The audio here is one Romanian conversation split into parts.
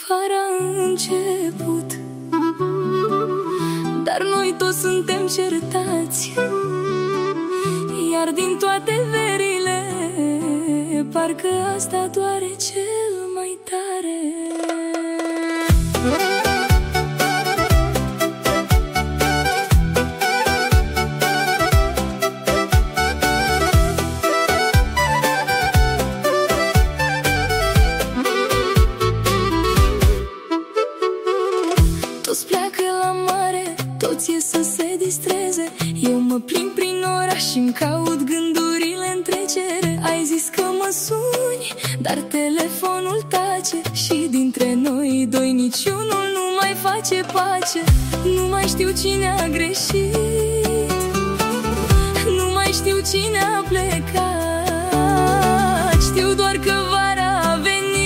Vara a început, dar noi toți suntem certați, iar din toate verile parcă asta doare cel mai tare. Toți pleacă la mare, toți ies să se distreze. Eu mă plimb prin oraș și-mi caut gândurile în trecere. Ai zis că mă suni, dar telefonul tace, și dintre noi doi niciunul nu mai face pace. Nu mai știu cine a greșit, nu mai știu cine a plecat. Știu doar că vara a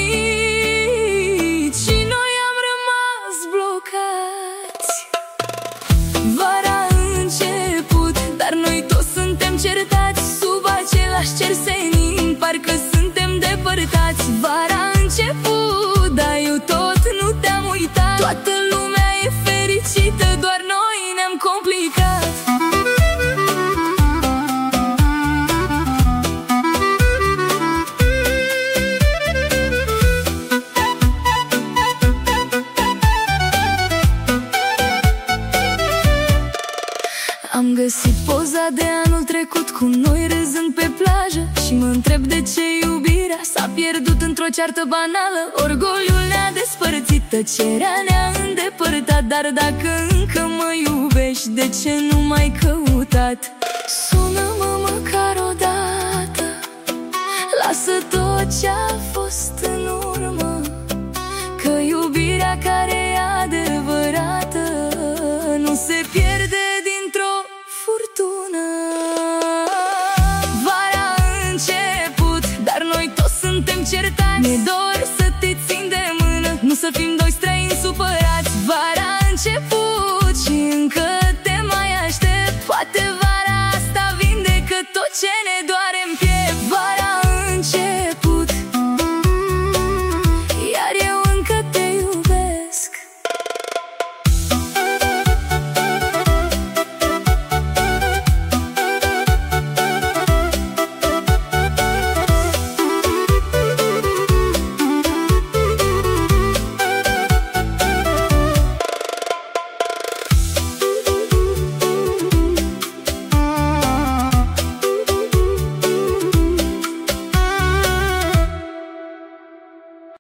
venit și noi am rămas blocați. Vara a început, dar noi toți suntem certați, sub același cer senin, parcă suntem depărtați. Vara a început, dar eu tot nu te-am uitat. Toată lumea e fericită, doar noi ne-am complicat. Am găsit poza de anul trecut cu noi râzând pe plajă și mă întreb de ce iubirea s-a pierdut într-o ceartă banală. Orgoliul ne-a despărțit, tăcerea ne-a îndepărtat. Dar dacă încă mă iubești, de ce nu m-ai căutat? Sună-mă măcar odată, lasă tot ce-a fost în urmă, că iubirea care e adevărată nu se pierde dintr-o furtună. Vara a început, dar noi toți suntem certați. Ne dor să te țin de mână, nu să fim